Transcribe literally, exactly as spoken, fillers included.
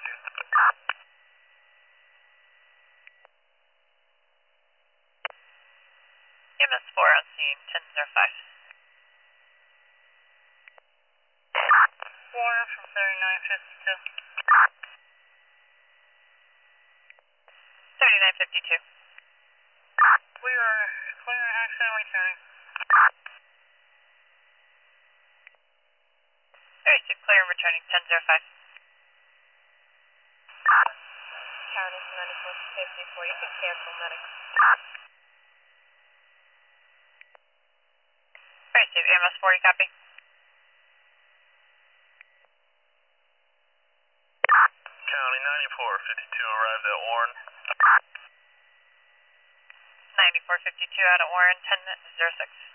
E M S four on scene, ten zero five. Warren from thirty-nine fifty-two. thirty-nine fifty-two. We are clear accident returning. thirty-six clear and returning, ten zero five. County ninety-four fifty-four, you can cancel medic. thirty-six, E M S forty, copy. County ninety-four fifty-two arrived at Warren. ninety-four fifty-two out of Warren, ten zero six.